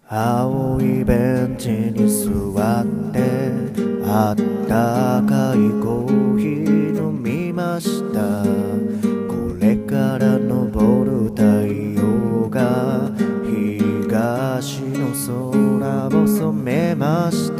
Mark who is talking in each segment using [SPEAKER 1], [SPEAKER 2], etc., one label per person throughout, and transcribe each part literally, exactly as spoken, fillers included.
[SPEAKER 1] 青いベンチに座ってあったかいコーヒー飲みました。これから昇る太陽が東の空を染めました。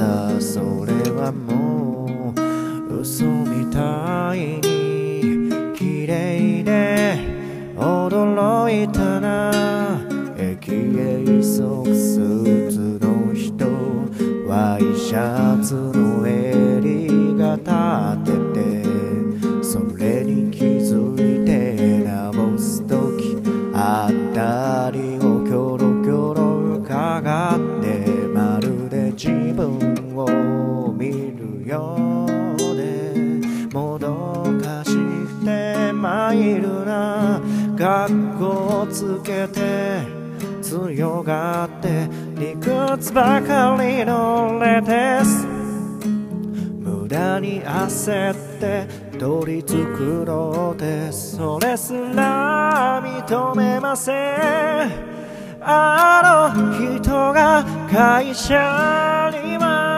[SPEAKER 1] それはもう嘘みたいに綺麗で驚いたな。駅へ急ぐスーツの人、ワイシャツの襟が立ってて、それに気づいて直すときあたりをキョロキョロ伺って、まるで自分を見るようでもどかして参るな。格好つけて強がって理屈ばかりの俺です。無駄に焦って取り繕ろうてそれすら認めません。あの人が会社には